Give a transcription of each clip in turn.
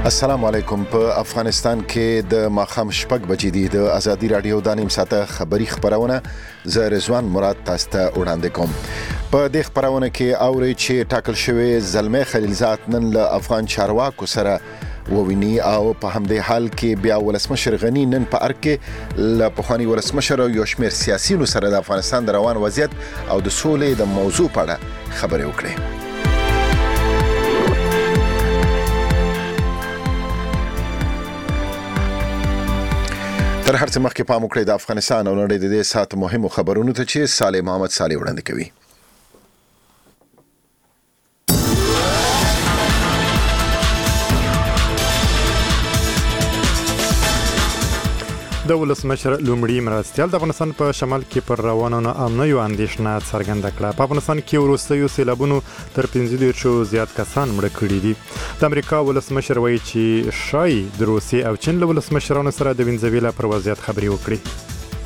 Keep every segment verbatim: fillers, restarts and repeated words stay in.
السلام علیکم. په افغانستان کې د ماخام شپږ بجې دي. د ازادي رادیو د نیم ساعته خبری خبرونه زه رضوان مراد تاسو ته وړاندې کوم. په دې خبرونه کې اوري چې ټاکل شوی زلمه خلیلزاد نن له افغان چارواکو سره وویني او په همدې حال کې بیا ولسمشر غنی نن په ارګ کې له پخوانی ولسمشر یو شمېر سیاسيونو سره د افغانستان د روان وضعیت او د سولې د موضوع په اړه خبرې وکړي. تر هر څه مخکې پام وکړئ د افغانستان او نړۍ د دې ساعت مهمو خبرونو ته چې صالح محمد صالح وړاندې کوي. د ولسمشر لومړي مرستیال د افغانستان په شمال کې پر روانو ناامنیو اندېښنه څرګنده کړه. په افغانستان کې وروستیو سیلابونو تر پنځه دېرشو زیات کسان مړه کړي دي. د امریکا ولسمشر وایي چې شایي د روسیې او چین له ولسمشرانو سره د وینزویلا پر وضعیت خبرې وکړي.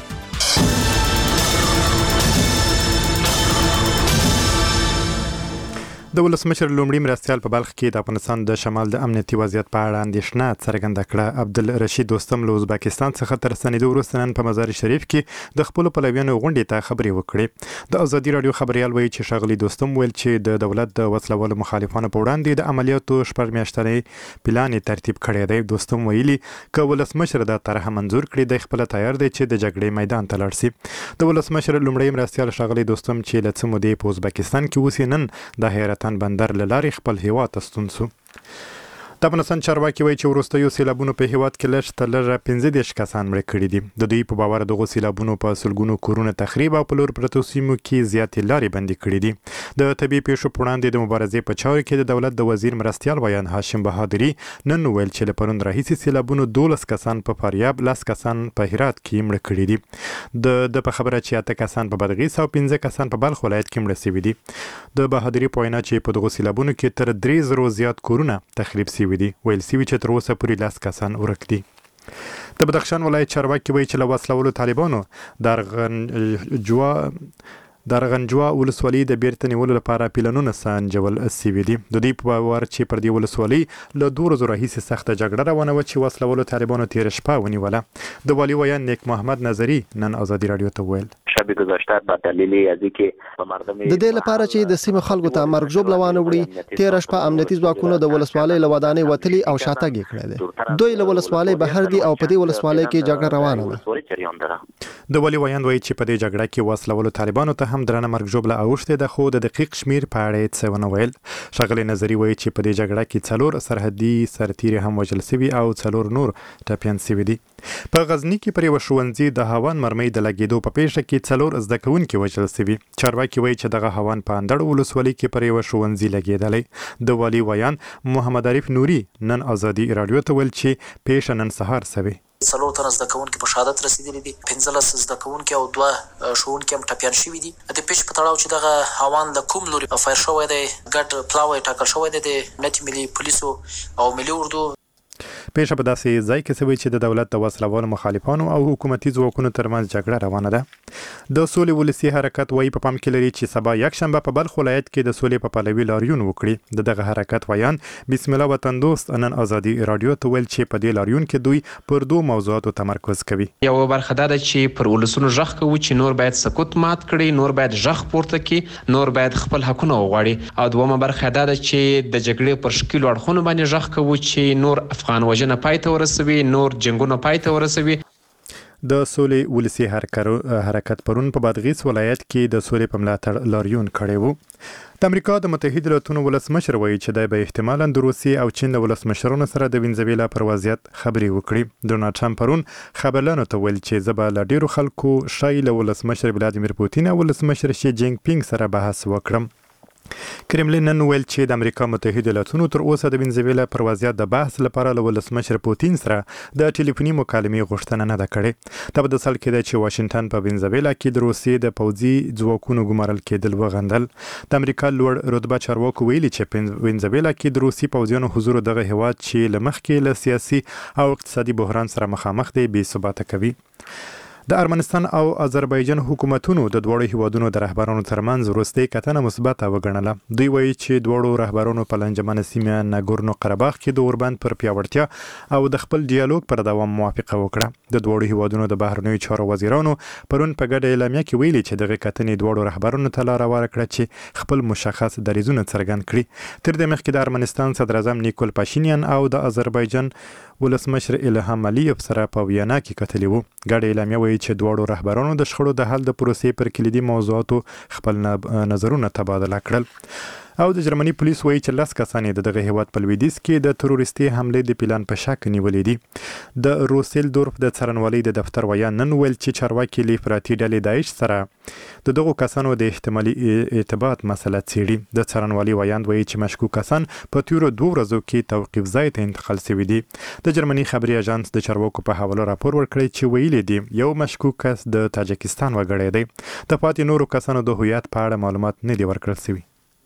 د ولسمشر لومړي مرستیال په بلخ کې د افغانستان د شمال د امنیتي وضعیت په اړه اندېښنه څرګنده کړه. عبدالرشید دوستم له ازبکستان څخه تر ستنېدو وروسته نن په مزار شریف کې د خپلو پلویانو غونډې ته خبرې وکړې. د ازادي راډیو خبریال وایي چې ښاغلي دوستم ویل چې د دولت د وسلوالو مخالفانو په وړاندې د عملیاتو شپږ میاشتنی پلان ترتیب کړی دی. دوستم ویلي که ولسمشر دا طرح منظور کړي دی خپل تیار دی چې د جګړې میدان ته لاړ شي. د ولسمشر لومړي مرستیال ښاغلي دوستم چې له څه مودې په ازبکستان کې اوسي نن د حیرت بندر لاري خپل هیواد ته ستون سو. د افغانستان چارواکي وایي چې وروستیو سیلابونو په هیواد کې لږ تر لږه پنځه دېرش کسان مړه کړي دي. د دوی په باور دغو سیلابونو په سلګونو کورونه تخریب او په لور پرتو سیمو کې زیاتې لارې بندي کړي دي. د طبیعي پیښو په وړاندې د مبارزې په چارو کې د دولت د وزیر مرستیال ویان هاشم بهادري نن ویل چې له پرون راهیسې سیلابونو دولس کسان په فاریاب، لس کسان په هرات کې مړه کړي دي. د د په خبره چې اته کسان په بادغیس او پنځه کسان په بلخ ولایت کې مړه شوي دي. د بهادري په وینا چې په دغو سیلابونو کې تر درې زرو زیات کورونه تخریب شوي دي. ویل شوي چې تر اوسه پورې لس کسان ورک دي. د بدخشان ولایت چارواکي وایي چې له وسلوالو طالبانو د ارغنجوا د ارغنجوا ولسوالۍ د بیرته نیولو لپاره پلانونه سنجول شوي دي. د دوی په باور چې پر دې ولسوالۍ له دوه ورځو راهیسې سخته جګړه روانه وه چې وسلوالو طالبانو تېره شپه ونیوله. د والي ویان نیک محمد نظري نن ازادي راډیو ته ویل شب گذشته با دلیل ازی که مردم د دې لپاره چې د سیمه خلکو ته مرګ ژوبله وانه وړي تېره شپه امنیتي ځواکونو د ولسوالۍ له ودانۍ وتلي او شاتګ یې کړی دی. دوی له ولسوالۍ بهر دي او په دې ولسوالۍ کې جګړه روانه ده. د والي ویان وایي چې په دې جګړه کې وسلوالو طالبانو ته هم درنه مرګ ژوبله اوښتې ده، خو د دقیق شمیر په اړه یې څه ونه ویل. ښاغلی نظري وایي چې په دې جګړه کې څلور سرحدي سرتیري هم وژل شوي او څلور نور ټپیان شوي دي. په غزني کې پر یوه ښوونځي د هاون مرمۍ د لګېدو په پیښه کې څلور زده کوونکي وژل شوي. چارواکي وایي چې دغه هاون په اندړ ولسوالۍ کې پر یوه ښوونځي لګېدلی. د والي ویان محمد عارف نوري نن ازادي راډیو ته ویل چې پیښه نن سهار شوې. څلور تنه زده کوونکي په شهادت رسېدلي دي، پنځلس زده کوونکي او دوه ښوونکي هم ټپیان شوي دي. د پیښې په تړاو چې دغه هاون د کوم لوري فایر شوی دی، ګډ پلاوی ټاکل شوی دی د امنیت ملي پولیسو او ملي اردو. پیښه په داسې ځای کې شوې چې د دولت د وسلوالو مخالفانو او حکومتي ځواکونو ترمنځ جګړه روانه ده. د سولې ولسي حرکت وایي په پام کې لري چې سبا یکشنبه په بلخ ولایت کې د سولې په پلوي لاریون وکړي. د دغه حرکت ویان بسم الله وطن دوست نن ازادي راډیو ته ویل چې په دې لاریون کې دوی پر دوه موضوعاتو تمرکز کوي. یو برخه دا ده چې پر ولسونو غږ کوو چې نور باید سکوت مات کړي، نور باید غږ پورته کړي، نور باید خپل حقونه وغواړي. او دومره برخه دا ده چې د جګړې پر شکلو اړخونو باندې غږ کوو چې نور افغان وژنه پای ته ورسوي، نور جنګونه پای ته ورسوي. د سولې ولسي حرکت پرون په بادغیس ولایت کې د سولې په ملاتړ لاریون کړی و. د امریکا د متحده ایالاتونو ولسمشر وایي چې دی به احتمالاً د روسیې او چین د ولسمشرانو سره د وینزویلا پر وضعیت خبرې وکړي. ډونالډ ټرمپ پرون خبرلانو ته ویل چې زه به له ډېرو خلکو ښایي له ولسمشر ولادیمیر پوتین او ولسمشر شي جینګ پینګ سره بحث وکړم. کرملین نن ویل چې د امریکا متحده ایالاتونو تر اوسه د وینزویلا پر وضعیت د بحث لپاره له ولسمشر پوتین سره د ټلیفوني مکالمې غوښتنه نه ده کړې. دا په داسې حال کې ده چې واشنګټن په وینزویلا کې د روسیې د پوځي ځواکونو ګمارل کېدل وغندل. د امریکا لوړ رتبه چارواکو ویلي چې په وینزویلا کې د روسي پوځیانو حضور دغه هیواد چې له مخکې له سیاسي او اقتصادي بحران سره مخامخ دی بې ثباته کوي. د ارمنستان او آذربایجان حکومتونو د دوړو هیوادونو د رهبرانو ترمنځ وروستۍ کتنه مثبته وګڼله. دوی وایي چې دوړو رهبرانو په لنجمنه سیمه ناګورنو قرهباغ کې د اوربند پر پیاوړتیا او د خپل ډیالوګ پر دوام موافقه وکړه. د دوړو هیوادونو د بهرنیو چارو وزیرانو پرون په ګډه اعلامیه کې ویلي چې دغه کتنې دوړو رهبرانو ته لاره ورکړه چې خپل مشخص دریځونه څرګند کړي. تر دې مخکې د ارمنستان صدر اعظم نیکول پاشینیان او د آذربایجان ولسمشر الهام علیف سره په ویانا کې کتلي وو. ګډه اعلامیه وایي چې دوړو رهبرانو د شخړو د حل د پروسې پر کلیدي موضوعاتو خپل نظرونه تبادله کړل. او د جرمني پولیس وایي چې لس کسان د دغه هیواد په لویدیځ کې د تروریستي حملې د پلان په شک نیولې دي. د روسیلدورف د څارنوالۍ د دفتر ویان نن ویل چې چارواکي له افراطي ډلې داعش سره د دغو کسانو د احتمالي ارتباط مسله څېړي. د څارنوالۍ ویان وایي چې مشکوک کسان په تیرو دوه ورځو کې توقیف ځای ته انتقال شوي دي. د جرمني خبري اژانس د چارواکو په حواله راپور ورکړی چې ویلي دي یو مشکوک کس د تاجکستان وګړی دی. د پاتې نورو کسانو د هویت په اړه معلومات نه دي ورکړل شوي.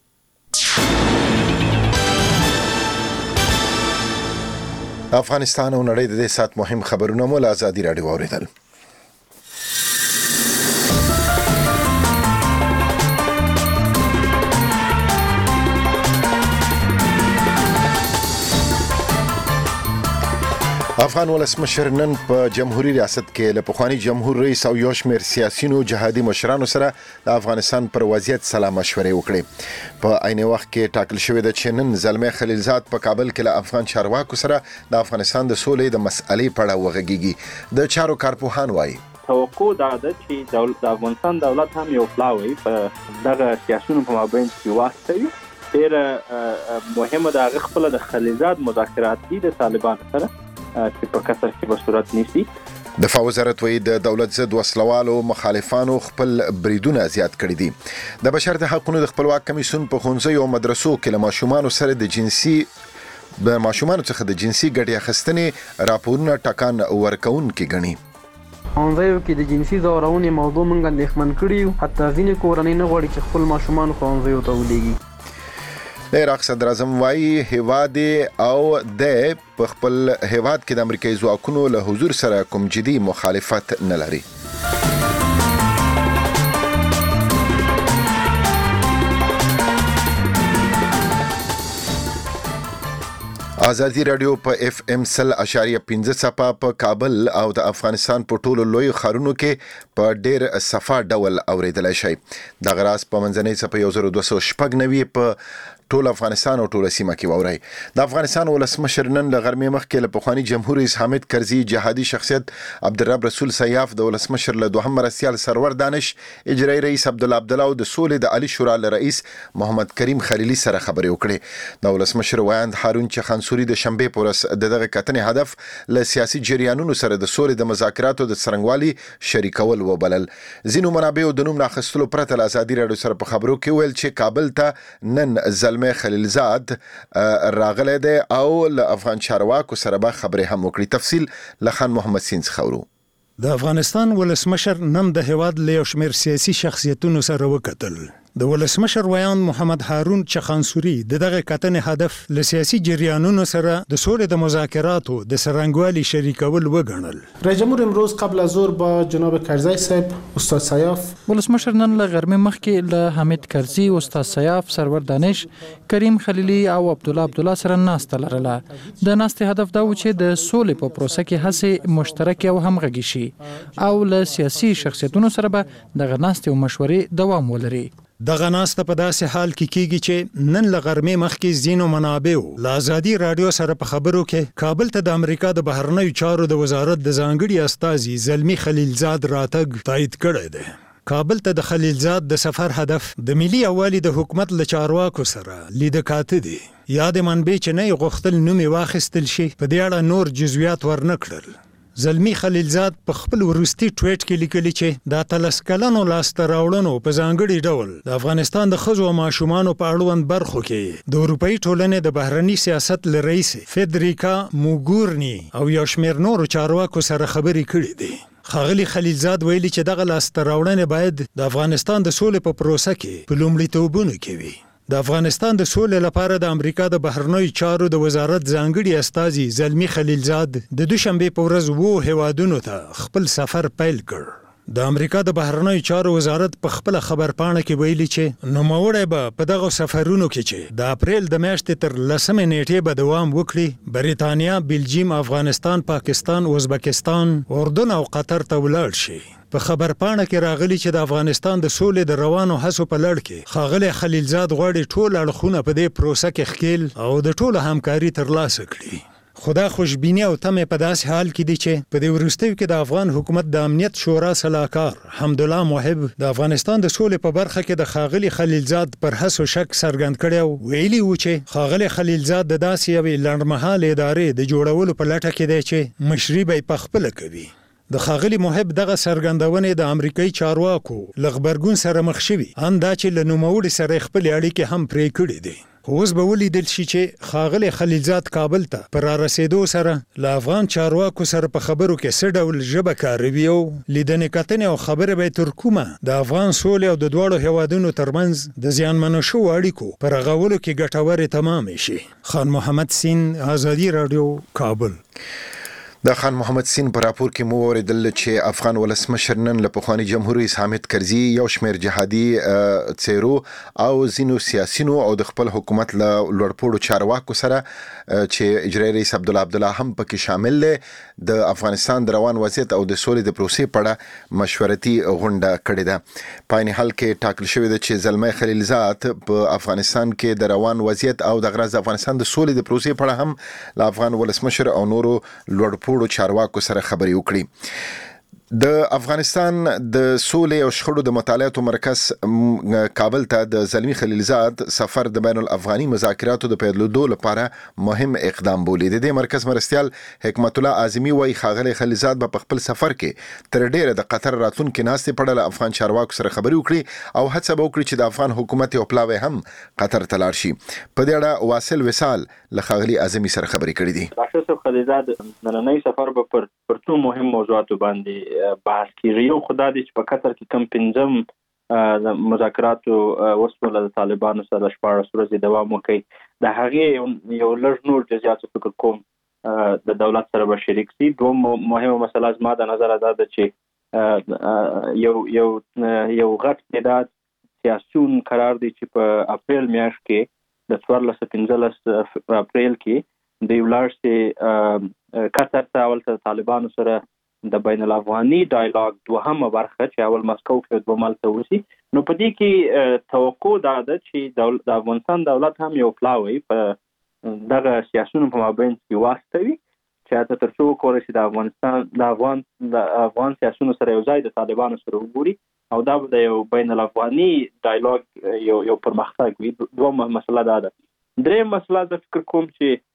افغانستان او نړۍ د دې سات مهم خبرونه مو له ازادي راډیو اوریدل. افغان ولسمشر نن په جمهوریت ریاست کې له پخوانی جمهور رئیس او یو شمېر سیاسيونو جهادي مشرانو سره د افغانستان پر وضعیت سلا مشورې وکړې. په عین وخت کې ټاکل شوې ده چې نن زلمي خلیلزاد په کابل کې له افغان چارواکو سره د افغانستان د سولې د مسئلې په اړه وغږیږي. د چارو کارپوهان وایي توقع دا ده چې دولت د افغانستان دولت هم یو پلاوی په دغه سیاسيونو په مابین کې واسطوي. ډېر مهمه ده هغه خپل د خلیلزاد مذاکرات دي د طالبانو سره چې په کثر کې به صورت نیسي. دفاع وزارت وایي د دولت ضد وسلوالو مخالفانو خپل بریدونه زیات کړي دي. د بشر د حقوقو د خپلواک کمیسیون په ښوونځیو او مدرسو کې له ماشومانو سره د جنسي د ماشومانو څخه د جنسي ګټې اخیستنې راپورونه ټکان ورکوونکي ګڼي. ښوونځیو کې د جنسي ځورونې موضوع موږ اندېښمن کړي یو. حتی ځینې کورنۍ نه غواړي چې خپل ماشومان ښوونځیو ته ولېږي. د عراق صدر اعظم وايي هیواد او د په خپل هیواد کې د امریکایي ځواکونو له حضور سره کوم جدي مخالفت نه لري. ازادي رادیو په اف ام سل اشاریه پنځه صفه په کابل او د افغانستان په ټولو لوی ښارونو کې په ډیر صفه ډول اوریدلای شي. د غراس په منځنۍ صفه یو زر دوه سوه شپږ نوي په ټول افغانستان او ټول سیمه کې ووري. د افغانستان ولسمشر نن د غرمې مخکې له پخوانی جمهور رئیس حامد کرزي جهادي شخصیت عبدالرب رسول سیاف د ولسمشر له دوهم مرستیال سرور دانش اجرایی رئیس عبدالله عبدالله او د سولې د علي شورا له رئیس محمد کریم خلیلی سره خبرې وکړې. د ولسمشر وایند هارون چخانسوري د شنبه پورس د دغه کتنې هدف له سیاسي جریانونو سره د سولې د مذاکراتو د څرنګوالي شریکول وبلل. ځینو منابعو د نوم راخستلو پرته له ازادي رادیو سره په خبرو کې ویل چې کابل ته نن زلمي خلیلزاد راغلی دی او له افغان چارواکو سره به خبرې هم وکړي. تفصیل لخان محمد سین خورو. د افغانستان ولسمشر نن د هیواد له یو شمېر سیاسي شخصیتونو سره وکتل. د ولسمشر ویان محمد هارون چخانسوري د دغه کتنې هدف له سیاسي جریانونو سره د سولې د مذاکراتو د سرنګوالي شریکول وګڼل. رئیس جمهور امروز قبل از ظهر با جناب کرزی صاحب استاد سیاف ولسمشر نن له غرمې مخکې له حامد کرزي استاد سیاف سرور دانش کریم خلیلی او عبدالله عبدالله سره ناسته لرله. د ناستې هدف دا و چې د سولې په پروسه کې هڅې مشترک او همغږي شي او له سیاسي شخصیتونو سره به دغه ناستې او مشورې دوام ولري. دغه ناسته په داسې حال کې کیږي چې نن له غرمې مخکې ځینو منابعو له ازادي رادیو سره په خبرو کې کابل ته د امریکا د بهرنیو چارو د وزارت د ځانګړي استازي زلمي خلیلزاد راتګ تایید کړی دی. کابل ته د خلیلزاد د سفر هدف د ملي یووالي د حکومت له چارواکو سره لیده کاته دي. یا د منبع چې نه غوښتل نوم واخیستل شي په دې اړه نور جزئیات ورنه کړل. زلمی خلیلزاد په خپل وروستي ټویټ کې لیکلي چې د اتلس کلنو لاسته راوړنو په ځانګړي ډول د افغانستان د ښځو او ماشومانو په اړوند برخو کې د اروپایي ټولنې د بهرني سیاست له رئیس فدریکا موګورني او یو شمېر نورو چارواکو سره خبرې کړې دي. ښاغلي خلیلزاد ویلي چې دغه لاسته راوړنې باید د افغانستان د سولې په پروسه کې په لومړیتوبونو کې وي. د افغانستان د سولې لپاره د امریکا د بهرنیو چارو د وزارت ځانګړي استازي زلمی خلیلزاد د دوشنبه په ورځ وو هیوادونو ته خپل سفر پیل کړ. د امریکا د بهرنیو چارو وزارت په خپل خبرپاڼه کې ویلي چې نوموړی به په دغه سفرونو کې چې د اپریل د میاشتې تر لسمې نیټې به دوام وکړي بریتانیا، بلجیم، افغانستان، پاکستان، ازبکستان، اردن او قطر ته ولاړ شي. په خبرپاڼه کې راغلي چې د افغانستان د سولې د روانو هڅو په لړ کې ښاغلی خلیلزاد غواړي ټول اړخونه په دې پروسه کې ښکیل او د ټولو همکاري ترلاسه کړي. خدا خوشبینی او تمه په داسې حال کې دي چې په دې وروستیو کې د افغان حکومت د امنیت شورا سلاکار حمدالله محب د افغانستان د سولې په برخه کې د ښاغلي خلیلزاد پر هڅو شک څرګند کړی او ویلي و چې ښاغلی خلیلزاد د داسې یوې لنډمهالې ادارې د جوړولو په لټه کې دی چې مشري به یې پخپله کوي. د ښاغلي محب دغه څرګندونې د امریکایي چارواکو له غبرګون سره مخ شوي ان دا چې له نوموړي سره یې خپلې اړیکې هم پرې کړې دي. خو اوس به ولیدل شي چې ښاغلی خلیلزاد کابل ته په رارسېدو سره له افغان چارواکو سره په خبرو کې څه ډول ژبه کاروي او لیدنې کتنې او خبرې به یې تر کومه د افغان سولې او د دواړو هیوادونو ترمنځ د زیانمنو شوو اړیکو په رغولو کې ګټورې تمامې شي. خان محمد سین، آزادي راډیو، کابل. د خان محمد سین په راپور کې مو اوریدل چې افغان ولسمشر نن له پخواني جمهور رئیس حامد کرزي یو شمېر جهادي څیرو او ځینو سیاسینو او د خپل حکومت له لوړپوړو چارواکو سره چې اجرایي رئیس عبدالله عبدالله هم پکې شامل دی د افغانستان د روان وضعیت او د سولې د پروسې په اړه مشورتي غونډه کړې ده. په عین حال کې ټاکل شوی دی چې زلمی خلیلزاد په افغانستان کې د روان وضعیت او د غرض افغانستان د سولې د پروسې په اړه هم له افغان ولسمشر او نورو لوړپوړو چارواکو سره خبرې وکړي. د افغانستان د سولې او شخړو د مطالعاتو مرکز کابل ته د زلمی خلیلزاد سفر د بین الافغاني مذاکراتو د پیلېدو لپاره مهم اقدام بولي. د دې مرکز مرستیال حکمت الله اعظمي وايي ښاغلی خلیلزاد به په خپل سفر کې تر ډیره د قطر راتلونکي ناستې په اړه له افغان چارواکو سره خبرې وکړي او هڅه به وکړي چې د افغان حکومت یو پلاوی هم قطر ته لاړ شي. په دې اړه واصل وصال له ښاغلي اعظمي سره خبرې کړې دي. ډاکټر خلیلزاد نننۍ سفر به پر پر څو مهم موضوعاتو باندې بحث کیږي. یو خدای دې چې په قطر کې کم پنځم مذاکراتو وسوله د طالبانو سره شپاړس ورځې دوام وکړي د هغې یو لږ نور جزئیات فکر کوم د دولت سره به شریک شي. دوم مهمه مسله زما د نظر ده چې یو یو یو غټ تعداد سیاسیون قرار دي چې په اپریل میاشت کې د څوارلس پنځلس اپریل کې د ولاړ سي قطر ته اول ته طالبانو سره د بین الافغاني ډایلاګ دوهمه برخه چې اول مسکو کې دوه ملته وسی. نو په دې کې توقع دا ده چې د افغانستان دولت هم یو پلاوی په دغه سیاسيونو په مابین کې واستوي چې تر څو کورې چې د افغانستان د افغان د افغان سیاسيونو سره یو ځای د طالبانو سره وګوري او دا د یو بین الافغاني ډایلاګ یو یو پرمختګ وي. دوه مسله دا ده. درېم مسله د فکر کوم چې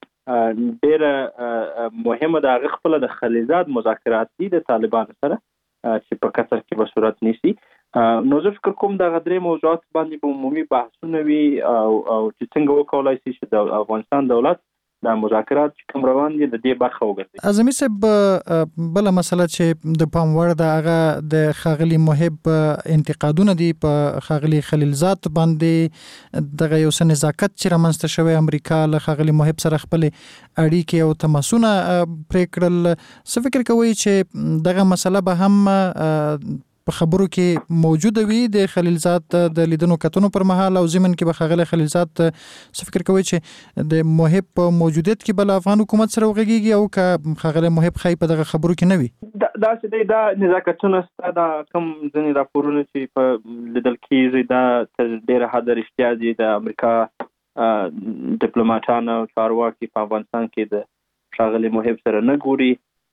ډېره مهمه ده هغه خپل د خلیلزاد مذاکرات دي د طالبانو سره چې په قطر کې به صورت نیسي. نو زه فکر کوم د غدري موضوعات باندې به عمومي بحثونه وي او او چې څنګه وکولای شي چې د افغانستان دولت د مذاکرات کوم روان دي د دې برخه وګرځي. اعظمي صاحب بل مسله چې د پام وړ ده هغه د ښاغلي محب انتقادونه دي په ښاغلي خلیلزاد باندې دغه یو څه نزاکت چې رامنځته شوی امریکا له ښاغلي محب سره خپل اړیکې او تماسونه پرې کړل. څه فکر کوئ چې دغه مسله به هم په خبرو کې موجوده وي د خلیلزاد د لیدنو کتنو پر مهال او ضمن کې به ښاغلی خلیلزاد څه فکر کوي چې د محب په موجودیت کې بل افغان حکومت سره وغږیږي او که ښاغلی محب خی په دغه خبرو کې نه وي؟ دا چې دی دا نزاکتونه ستا دا کم ځینې راپورونه چې په لیدل کېږي دا تر ډېره حده رښتیا دي. د امریکا ډیپلوماټان او چارواکي په افغانستان کې د ښاغلي محب سره نه ګوري.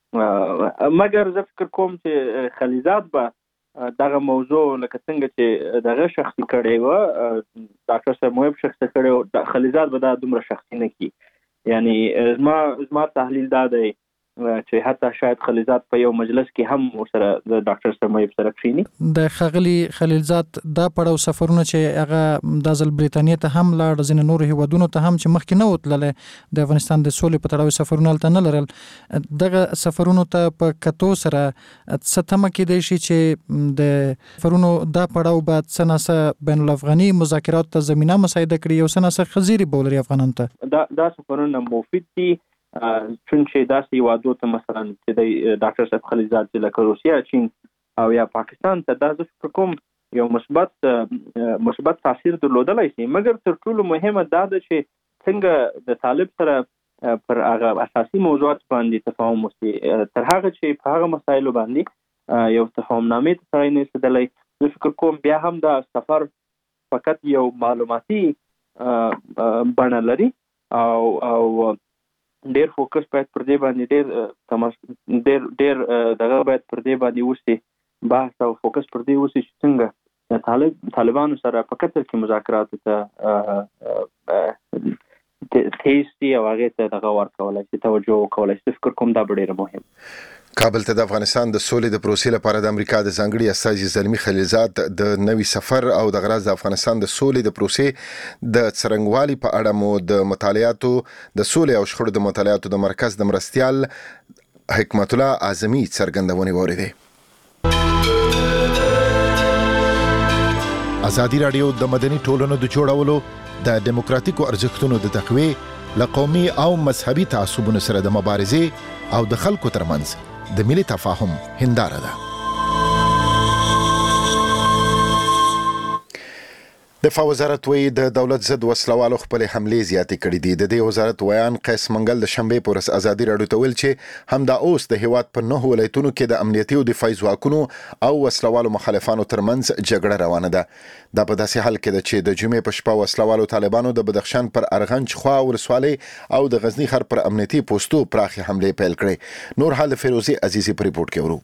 مګر زه فکر کوم چې خلیلزاد به دغه موضوع لکه څنګه چې دغه شخصي کړی و ډاکټر صاحب محب شخصي کړی و خلیلزاد به دا دومره شخصي نه کړي. یعنی زما زما تحلیل دا دی چې حتی شاید خلیلزاد په یو مجلس کې هم ورسره د ډاکټر سمیب سره کښینی. د خغلی خلیلزاد دا پړاو سفرونه چې هغه د ځل بریتانیا ته هم لاړ، ځینې نور هیوادونو ته هم چې مخکې نه وتلل د افغانستان د سولې په تړاو سفرونه هلته نه لرل، دغه سفرونو ته په کتو سره څه تمه کېدای شي چې د سفرونو دا پړاو بعد څه ناسه بین الافغاني مذاکرات ته زمینه مساعده کړي، یو څه ناسه خزيري بولري افغانانو ته؟ دا دا سفرونه مفید دي، چونکه داسې هیوادو ته مثلا چې د ډاکټر صاحب خلیلزاد چې لکه روسیه، چین او یا پاکستان ته دا زه فکر کوم یو مثبت مثبت تاثیر درلودلی شي. مګر تر ټولو مهمه دا ده چې څنګه د طالب سره پر هغه اساسي موضوعات باندې تفاهم وشي، تر هغه چې په هغه مسایلو باندې یو تفاهمنامې ته سړی نه رسېدلی. زه فکر کوم بیا هم دا سفر فقط یو معلوماتي بڼه لري او او ډیر فوکس باید پر دې باندې ډیر ډیر ډیر دغه باید پر دې باندې وشي، بحث او فوکس پر دې وشي چې څنګه د طالب طالبانو سره په قطر کې مذاکرات ته تیستی او هغه ته دغه ورکولای شي، توجه وکولای شي. فکر کوم دا ډیر مهم. کابل ته د افغانستان د سولې د پروسې لپاره د امریکا د ځانګړي استازي زلمی خلیلزاد د نوي سفر او د غراض د افغانستان د سولې د پروسې د څرنګوالي په اړه مو د مطالعاتو د سولې او شخړو د مطالعاتو د مرکز د مرستيال حکمت الله اعظمي څرګندونې وریدي. ازادي رادیو د مدني ټولنو د جوړولو د دیموکراتیکو ارزښتونو د تقویې له قومي او مذهبي تعصبونو سره د مبارزې او د خلکو ترمنځ د ملي تفاهم هنداره ده. دفاع وزارت وی د دولت ضد وسلوالو خپل حملې زیاتې کړې دي. د دې وزارت ویان قیس منګل د شنبې پر ورځ ازادي رادیو ته ویل چې همدا اوس د هیواد په نهو ولایتونو کې د امنیتي او دفاعي ځواکونو او وسلوالو مخالفانو ترمنځ جګړه روانه ده. دا په داسې حال کې ده چې د جمعې په شپه وسلوالو طالبانو د بدخشان پر ارغنج خوا ولسوالۍ او د غزنی خر پر امنیتي پوسټو پراخي حملې پیل کړې. نور حال فیروزي عزیزي په ریپورت کې ورو.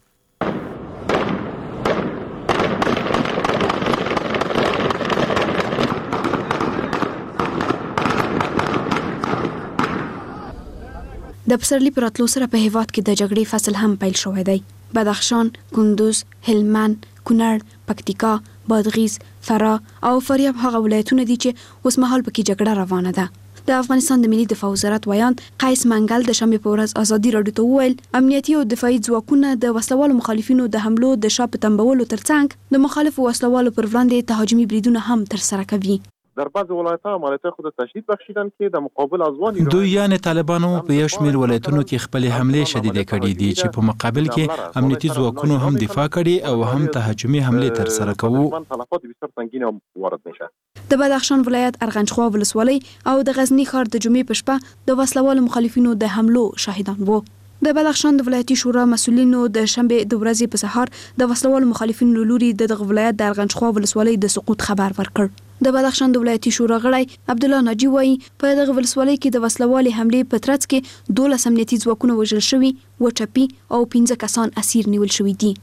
د پسرلی پر راتلو سره په هیواد کې د جګړې فصل هم پیل شوی دی. بدخشان، کندوز، هلمند، کونړ، پکتیکا، بادغیس، فراه او فاریاب هغه ولایتونه دي چې اوس مهال پکې جګړه روانه ده. د افغانستان د ملي دفاع وزارت ویان قیس منګل د شنبې په ورځ ازادي رادیو ته وویل امنیتي او دفاعي ځواکونه د وسلوالو مخالفینو د حملو د شا په تنبولو ترڅنګ د مخالفو وسلوالو پر وړاندې تهاجمي بریدونه هم ترسره کوي. در بعض ولایت‌ها مالته خود تشدید بخشیدن که در مقابل ازوان دوی یعنی طالبانو په یو شمېر ولایتونو کې خپل حمله شدیده کړې دي چې په مقابل کې امنیتي ځواکونو هم دفاع کړي او هم تهاجمي حمله ترسره کوي. د بدخشان ولایت ارغنجخوا ولسوالۍ او د غزنی ښار د جمعې په شپه د وسلوالو مخالفینو د حملو شاهدان وو. د بدخشان د ولایتي شورا مسؤلینو د شنبې د ورځې په سهار د وسلوالو مخالفینو لوري د دغه ولایت د ارغنجخوا ولسوالۍ د سقوط خبر ورکړ. د بدخشان د ولایتي شورا غړی عبد الله ناجی وایي په دغه ولسوالۍ کې د وسلوالي حملې په ترڅ کې دولس امنیتي ځواکونه وژل شوي، وټپي او پنځه کسان اسیر نیول شوي دي.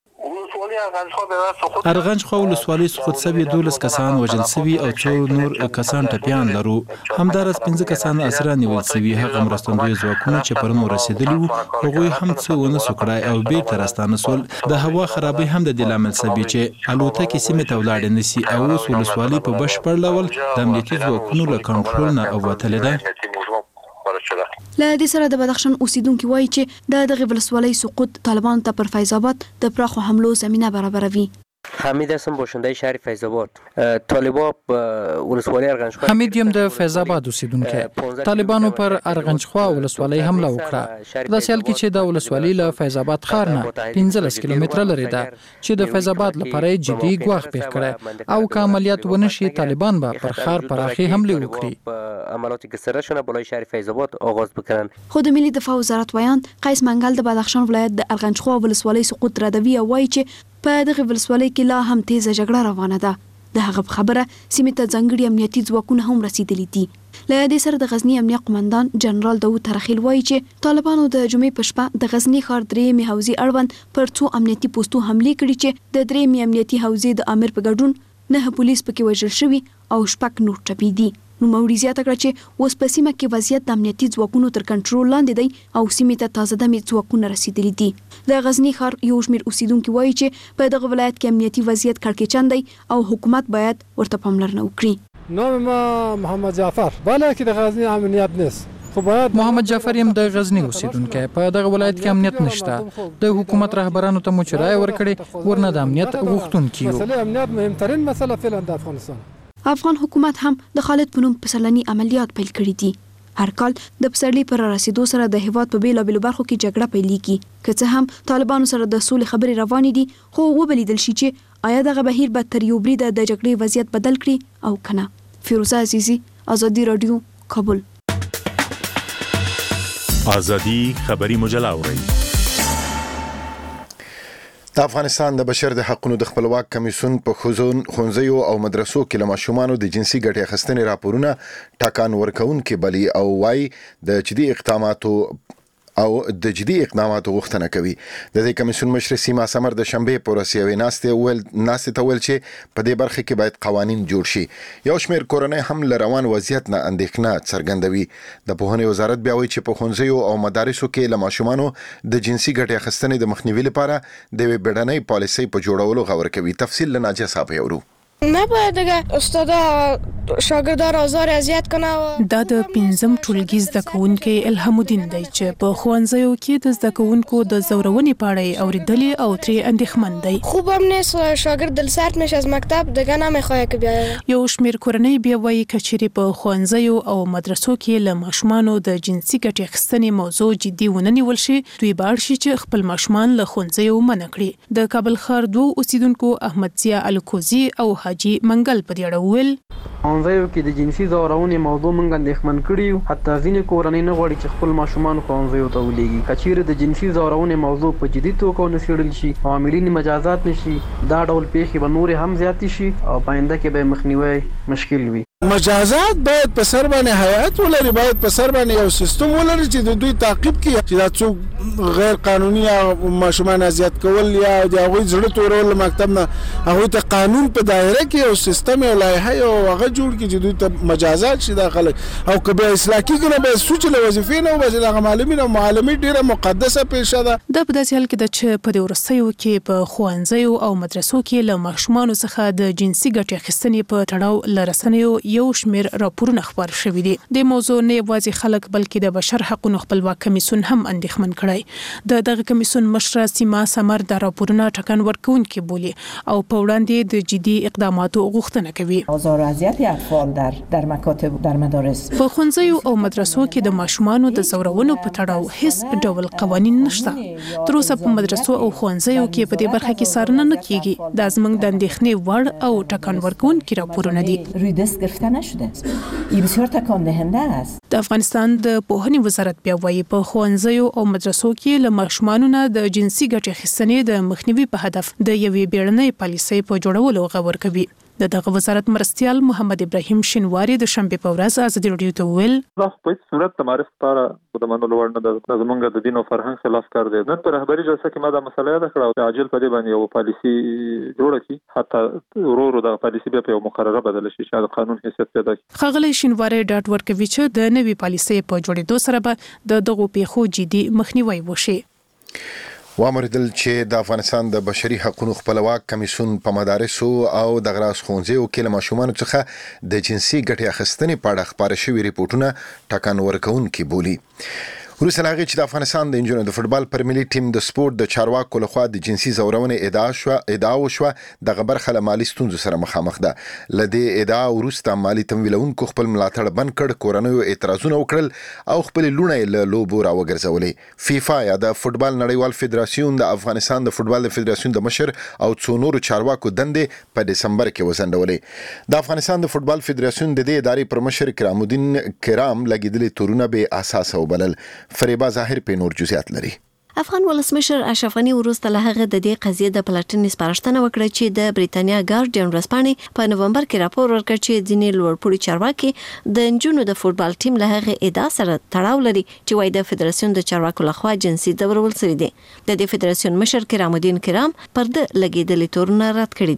ارغنجخوا ولسوالۍ سقوط شوي دولس کسان وژل شوي او څو نور کسان ټپیان لرو. همدارس پنځه کسان اسیر نیول شوي. هغه مرستندوی ځواکونه چې پرون ورسېدلي وو هغوی هم څه ونه سو کړای او بیرته راستانه سول. د هوا خرابۍ هم د دې لامل شوي چې الوتکې سیمې ته ولاړې نه سي او اوس ولسوالۍ په بشپړ ډول د امنیتي ځواکونو له کنټرول نه ووتلې ده. له دې سره د بدخشان اوسیدونکو وایي چې د دغه ولسوالۍ سقوط طالبانو ته پر فیض آباد د پراخو حملو زمینه برابروي. حمید هستم باشنده شهر فیض آباد. طالبان ولسوالۍ ارغنجخوا حمید یم د فیض آباد اوسیدونکو. طالبانو پر ارغنجخوا ولسوالۍ حمله وکړه. د سیال کې چې د ولسوالۍ له فیض آباد ښار نه پنځلس کیلومتره لري ده چې د فیض آباد لپاره جدي ګواښ پیښ کړي او که عملیات ونه شي طالبان به پر ښار پراخي حمله وکړي. عملیات گسترده شونه بالای شهر فیض آباد آغاز بکنن. خود ملي دفاع وزارت ویان قیس منګل د بدخشان ولایت د ارغنجخوا ولسوالۍ سقوط ردوي او وایي چې په دغه ولسوالۍ کې لا هم تیزه جګړه روانه ده. د هغه خبره سیمې ته ځانګړي امنیتي ځواکونه هم رسیدلي دي. له دې سره د غزنی امنیه قومندان جنرال داود ترخیل وایي چې طالبانو د جمعې په شپه د غزنی ښار درېیمې حوزې اړوند پر څو امنیتي پوسټو حملې کړي چې د درېیمې امنیتي حوزې د امیر په ګډون نه پولیس پکې وژل شوي او شپږ نور ټپي دي. نوموړي زیاته کړه چې اوس په سیمه کې وضعیت د امنیتي ځواکونو تر کنټرول لاندې دی او سیمې ته تازه دمې ځواکونه رسیدلي دي. د غزنی ښار یو شمېر اوسیدونکو وایي چې په دغه ولایت کې امنیتي وضعیت کړکېچن دی او حکومت باید ورته پاملرنه وکړي. نام ما محمد جعفر، بالا کې د غزنی امنیت نیست. محمد جعفر یم د غزنی اوسیدونکی. په دغه ولایت کې امنیت نشته. د حکومت رهبرانو ته مو چې رایه ورکړې ورنه د امنیت غوښتونکي یو. مسله امنیت مهمترین مسله فعلا د افغانستان. افغان حکومت هم د خالد په نوم پسرلني عملیات پیل کړي دي. هر کال د پسرلي پر رسیدو سره د هیواد په بیلابیلو برخو کې جګړه پیلېږي. که څه هم طالبانو سره د سولې خبرې روانې دي، خو وبلیدل شي چې آیا دغه بهیر به تر یو بریده د جګړې وضعیت بدل کړي او کنه. فیروزه عزیزی، آزادی رادیو، کابل. آزادی خبری مجله اورئ. د افغانستان د بشر د حقوقو د خپلواک کمیسیون په ښوونځیو او مدرسو کې له ماشومانو د جنسي ګټې اخیستنې راپورونه ټاکان ورکوونکي بلي او وايي د جدي اقداماتو او د جدي اقداماتو غوښتنه کوي. د دې کمیسیون مشر سیما سمر د شنبې په ورځ یوې ناستې ول ناستې ته ویل چې په دې برخه کې باید قوانین جوړ شي. یو شمېر کورنۍ هم له روان وضعیت نه اندېښنه څرګندوي. د پوهنې وزارت بیا وایي چې په ښوونځیو او مدارسو کې له ماشومانو د جنسي ګټې اخیستنې د مخنیوي لپاره د یوې بیړنۍ پالیسۍ په جوړولو غور کوي. تفصیل له ناجیه صاحب یورو. نباید دیگه استادا شاگردا را آزار اذیت کنه. دا د پنځم ټولګي زده کوونکی الهام الدین دی چې په ښوونځیو کې د زده کوونکو د زورونې په اړه اوریدلې او ترې اندېښمن دی. خوبم نیست شاگرد دل سرد میشه از مکتب دیگه نمیخواد که بیاید. یو شمېر کورنۍ بیا وایي که چیرې په ښوونځیو او مدرسو کې له ماشومانو د جنسي ګټې اخیستنې موضوع جدي ونه نیول شي، دوی به اړ شي چې خپل ماشومان له ښوونځیو منع کړي. د کابل ښار دوه اوسیدونکو احمد ضیا الکوزي او حاجي منګل په دې اړه وویل ښوونځیو کې د جنسي ځورونې موضوع موږ اندېښمن کړي یو. حتی ځینې کورنۍ نه غواړي چې خپل ماشومان ښوونځیو ته ولېږي. که چیرې د جنسي ځورونې موضوع په جدي توګه ونه څېړل شي، عاملین مجازات نه شي، دا ډول پیښې به نورې هم زیاتې شي او په آینده کې به مخنیوی مشکل وي. مجازات باید په سر باندې حیات ولري، باید په سر باندې یو سیستم ولري چې د دوی تعقیب کړي چې دا څوک غیر قانوني یا ماشومان اذیت کول یا د هغوی زړه تورول مکتب نه، هغوی ته قانون په دایره کې یو سیستم یو لایحه یو هغه جوړ کړي چې دوی ته مجازات شي. دا خلک او که بیا اصلاح کېږي نو باید سوچ له وظیفې نه وباسي. دغه معلمین او معلمې ډېره مقدسه پیشه ده. دا په داسې حال کې ده چې په دې وروستیو کې په ښوونځیو او مدرسو کې له ماشومانو څخه د جنسي ګټې اخیستنې په تړاو له رسنیو یو شمېر راپورونه خپاره شوي دي. د موضوع نه یوازې خلک بلکې د بشر حقوقو خپلواک کمیسیون هم اندېښمن کړی. د دغه کمیسیون مشره سیما سمر د راپورونه ټاکن ورکوونکي بولي او په وړاندې د جدي اقداماتو غوښتنه کوي. آزار و اذیت اطفال در در مکاتب در مدارس. په ښوونځیو او مدرسو کې د ماشومانو د زورونو په تړاو هیڅ ډول قوانین نشته. تر اوسه په مدرسو او ښوونځیو کې په دې برخه کې څارنه نه کیږي. دا زموږ د اندېښنې وړ او ټاکن ورکوونکي راپورونه دي. روی دست گرفته نشده. این بسیار تکان دهنده است. د افغانستان د پوهنې وزارت بیا وایي په ښوونځیو او مدرسو کې له ماشومانو نه د جنسي ګټې اخیستنې د مخنیوي په هدف د یوې بیړنۍ پالیسۍ په جوړولو غور کوي. د دغه وزارت مرستیال محمد ابراهیم شینواری د شنبې په ورځ ازادي راډیو ته وویل دا په صورت د معرفت لپاره د منلو وړ نه ده. زمونږ د دین او فرهنګ خلاف کار دی. نن په رهبري جلسه کې ما دا مسله یاد کړه او عاجل په دې باندې یو پالیسي جوړه کړي، حتی ورو ورو دا پالیسي بیا په یو مقرره بدل شي چې د قانون حیثیت پیدا کړي. ښاغلی شینواری ډاډ ورکوي چې د نوي پالیسۍ په جوړېدو سره به د دغو پیښو جدي مخنیوی وشي. وامردل چې د افغانستان د بشري حقوقو خپلواک کمیسیون په مدارسو او د غراس ښوونځیو کې له ماشومانو څخه د جنسي ګټې اخیستنې په اړه خپاره شوي ریپورټونه ټاکن ورکوونکي بولي. وروسته له هغې چې د افغانستان د نجونو د فوټبال پر ملي ټیم د سپورت د چارواکو لخوا د جنسي ځورونې ادعا شوه ادعا وشوه دغه برخه له مالي ستونزو سره مخامخ ده. له دې ادعا وروسته مالي تمویلونکو خپل ملاتړ بند کړ، کورنیو اعتراضونه وکړل او خپلې لوڼې له لوبو راوګرځولې. فیفا یا د فوټبال نړیوال فدراسیون د افغانستان د فوټبال د فدراسیون د مشر او څو نورو چارواکو دندې په دسمبر کې وځنډولې. د افغانستان د فوټبال فدراسیون د دې ادارې پر مشر کرام الدین کرام لګېدلې تورونه بې اساسه وبلل. فریبا ظاهر په نور جزئیات لري. افغان ولسمشر اشرف غنی وروسته له هغه د دې قضیې د پلټنې سپارښتنه وکړه چې د بریتانیا ګارډین ورځپاڼې په نومبر کې راپور ورکړ چې ځینې لوړپوړي چارواکي د نجونو د فوټبال ټیم له هغه ادعا سره تړاو لري چې وايي د فدراسیون د چارواکو لخوا جنسي ځورول شوی دی. د دې فدراسیون مشر کرام الدین کرام پر د لګیدلې تورونه رد کړی دی.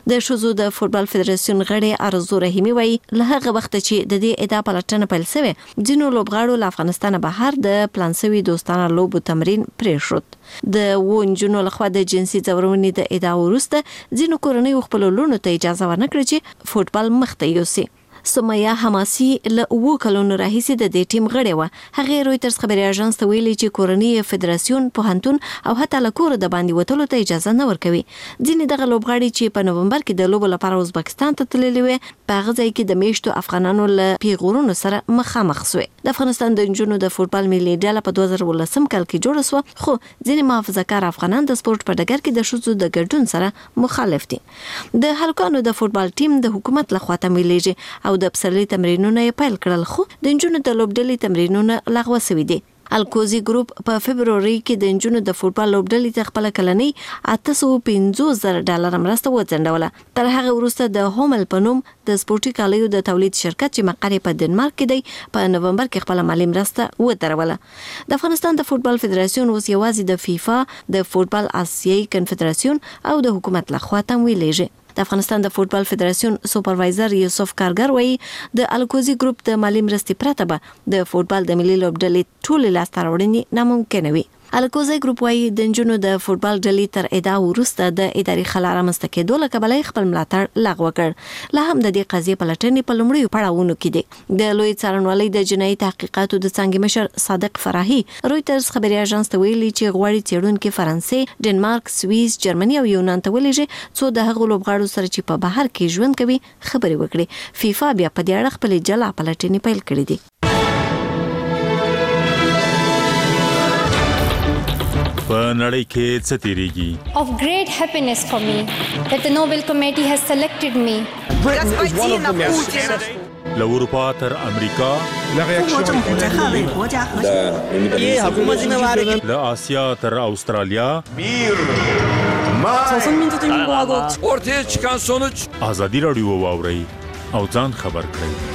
د ښځو د فوټبال فدراسیون غړي ارزو رحیمي وایي له هغه وخت چې د دې ادعا پلټنه پیل شوه ځینو لوبغاړو له افغانستان بهر د پلان شوي دوستانه لوبو تمرین پرېښود د وونجونو لخوا د جنسي ځورونې د ادعا وروسته ځینو کورنۍ خپل لونو ته اجازه ورنکړه چې فوټبال مخته یوسي. سمیا حماسي له وو کلونو راهیسې د دې ټیم غړې و. هغه رويټرز خبري اژانس ته ویلي چې کورنۍ فدراسیون پوهنتون او حتی له کور د باندې وتلو ته اجازه نه ورکوي. ځینې دغه لوبغاړي چې په نومبر کې د لوبو لپاره ازبکستان ته تللي وي په هغه ځای کې د میشتو افغانانو له پیغورونو سره مخامخ شوي. د افغانستان د نجونو د فوټبال ملي ډله په دوه زره ولسم کال کې جوړه شوه خو ځینې محافظه‌کار افغانان د سپورت په ډګر کې د ښځو د ګډون سره مخالف دي. د هلکانو د فوټبال ټیم د حکومت لخوا تمویلېږي او د پسرلي تمرینونه یې پیل کړل خو د نجونو د لوبډلې تمرینونه لغوه شوي دي. الکوزي ګروپ په فبروري کې د نجونو د فوټبال لوبډلې ته خپل کلنۍ اته سوه پنځوس زره ډالر مرسته وځنډوله. تر هغه وروسته د هومل په نوم د سپورتي کالیو د تولید شرکت چې مقر په دنمارک کې دی په نومبر کې خپل مالي مرسته ودروله. د افغانستان د فوټبال فدراسیون اوس یوازې د فیفا د فوټبال آسیایي کنفدراسیون او د حکومت لخوا تمویلېږي. د افغانستان د فوټبال فدراسیون سوپروایزر یوسف کارګر وایي د الکوزي ګروپ د مالي مرستې پرته به د فوټبال د ملي لوبډلې ټولې لاسته راوړنې ناممکنه وي. الکوزي ګروپ وایي د نجونو د فوټبال ډلې تر ادعا وروسته د اداري خلا رامنځته کېدو له کبله خپل ملاتړ لغوه کړ. لا هم د دې قضیې پلټنې په لومړیو پړاوونو کې دي. د لوی څارنوالۍ د جنایي تحقیقاتو د څانګې مشر صادق فراهي رويټرز خبري اژانس ته ویلي چې غواړي څېړونکي فرانسې، ډنمارک، سویس، جرمني او یونان ته ولېږي څو د هغو لوبغاړو سره چې په بهر کې ژوند کوي خبرې وکړي. فیفا بیا په دې اړه خپل جلا پلټنې پیل کړې دي. په نړۍ کې څه تیریږي؟ Of great happiness for me that the Nobel Committee has selected me. له اروپا تر امریکا، له آسیا تر استرالیا، ortaya çıkan sonuç ازادي رادیو واوري او ځان خبر کړئ.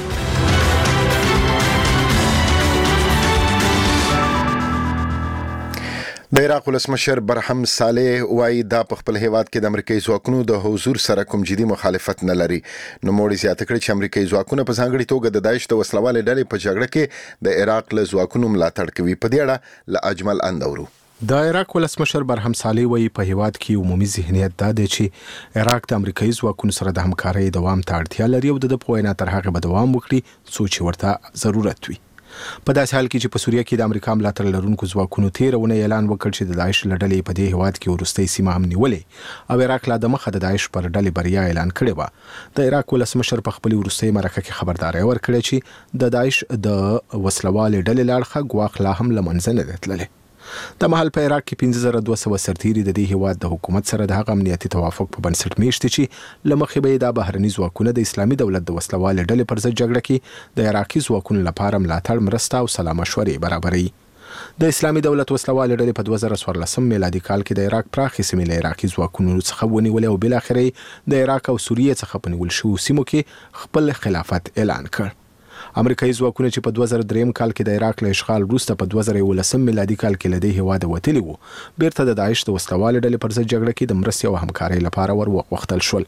د عراق ولسمشر برهم صالح وایي دا په خپل هیواد کې د امریکایي ځواکونو د حضور سره کوم جدي مخالفت نه لري. نو موړي زیاته کړی چې امریکایي ځواکونه په ځانګړي توګه د داعش د وسلوالې ډلې په جګړه کې د عراق له ځواکونو ملاتړ کوي. په دې اړه له اجمل اندورو. د عراق ولسمشر برهم صالح وایي په هیواد کې عمومي ذهنیت دا دی چې عراق د امریکایي ځواکونو سره د همکارۍ دوام ته اړتیا لري او د په وینا تر هغه به دوام وکړي څو چې ورته ضرورت وي. په داسې حال کې چې په سوریه کې د امریکا ملاتړ لرونکو ځواکونو تیرونه اعلان وکړ چې د داعش لړلې په دې هیواد کې ورستۍ سیمه هم نیولې او عراق لا د مخه د داعش پر ډلې بریا اعلان کړې و. د عراق ولسمشر په خپل ورستۍ مرکه کې خبرداري ورکړه چې د داعش د وسلوالې ډلې لاړخه ګواښ لا هم لمنځه نه تللی. د محل په عراق کې پنځه زره دوه سوه سرتیري د دې هیواد د حکومت سره د هغه امنیتي توافق په بنسټ میشتي چې لمخې به د بهرني ځواکونو د اسلامي دولت د وسلوال ډلې پر ضد جګړه کې د عراقي ځواکونو لپاره ملاتړ مرسته او سلا مشورې برابري. د اسلامي دولت وسلوال ډلې په دوه زره څوارلسم میلادي کال کې د عراق پراخې سیمې له عراقي ځواکونو څخه ونیولې او بل اخر د عراق او سوریې څخه په نیول شوو سیمو کې خپل خلافت اعلان کړ. امریکایي ځواکونه چې په دوه زره درې کال کې د عراق له اشغال وروسته په دوه زره یولسم میلادي کال کې له دې هیواده وتلي وو بیرته د داعش د وسلوالې ډلې پر ضد جګړه کې د مرستې او همکارۍ لپاره ور وغوښتل شول.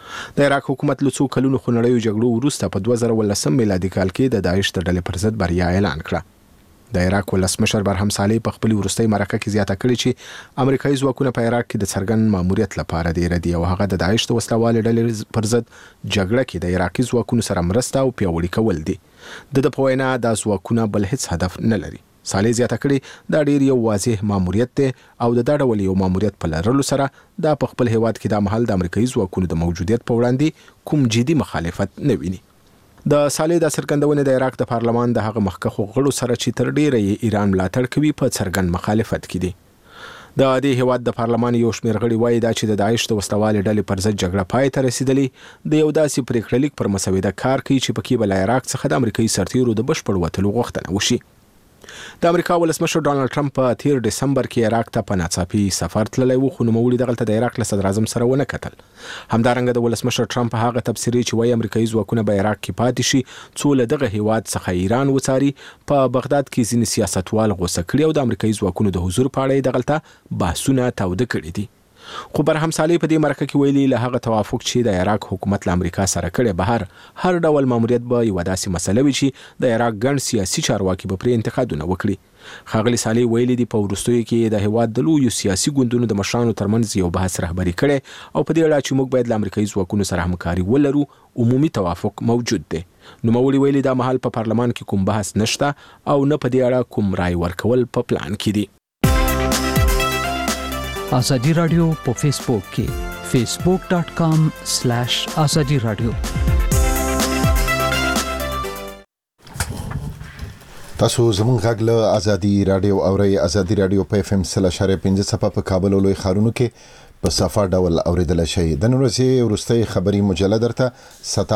د عراق حکومت له څو کلونو خونړیو جګړو وروسته په دوه زره ولسم میلادي کال کې د داعش د ډلې پر ضد بریا اعلان کړه. د عراق ولسمشر برهم صالح په خپل ورستۍ مرکه کې زیاته کړې چې امریکایي ځواکونه په عراق کې د څرګند ماموریت لپاره دی ردي او هغه د داعش د وسلوالې ډلې پر ضد جګړه کې د عراقي ځواکونو سره مرسته او پیاوړي کول دي. د په وینا د ځواکونه بل هیڅ هدف نه لري. صالح زیاته کړې دا ډیر یو واضح ماموریت دی او د دا ډول یو ماموریت په لرلو سره دا په خپل هیواد کې د محل د امریکایي ځواکونو د موجودیت په وړاندې کوم جدي مخالفت نه ویني. د صالح د څرګندونې د عراق د پارلمان د هغه مخکښو غړو سره چې تر ډیره یې ایران ملاتړ کوي په څرګند مخالفت کې دي. د دې هیواد د پارلمان یو شمېر غړي وایي دا چې د داعش د وسلوالې ډلې پر ضد جګړه پای ته رسیدلې د یو داسې پریکړه لیک پر مسوده کار کوي چې پکې به له عراق څخه د امریکایي سرتیرو د بشپړ وتلو غوښتنه وشي. د امریکا ولسمشر ډانلډ ټرمپ په تیر دسمبر کې عراق ته په ناڅاپي سفر تللی و خو نوموړي دغلته د عراق له صدر اعظم سره ونه کتل. همدارنګه د ولسمشر ټرمپ هغه تبصرې چې وایي امریکایي ځواکونه به عراق کې پاتې شي څو له دغه هیواد څخه ایران وڅاري په بغداد کې ځینې سیاستوال غوسه کړي او د امریکایي ځواکونو د حضور په اړه یې دغلته بحثونه تاوده کړي دي. خو برهم صالح په دې مرکه کې ویلي له هغه توافق چې د عراق حکومت له امریکا سره کړي بهر هر ډول ماموریت به یو داسې مسله وي چې د عراق ګڼ سیاسي چارواکي به پرې انتقادونه وکړي. ښاغلي صالح ویلي دي په وروستیو کې د هیواد د لویو سیاسي ګوندونو د مشرانو ترمنځ یو بحث رهبري کړي او په دې اړه چې موږ باید له امریکایي ځواکونو سره همکاري ولرو عمومي توافق موجود دی. نوموړي ویلي دا مهال په پارلمان کې کوم بحث نشته او نه په دې اړه کوم رای ورکول په پلان کې دي. ازادي رادیو په فیسبوک کې facebook dot com slash azadi radio. تاسو زموږ غږ له ازادي رادیو اورئ. ازادي رادیو په اف ام سل اشاره پنځه صفه په کابل او لوی ښارونو کې په صفه ډول اوریدل شي. د نن ورځې وروستۍ خبري مجله درته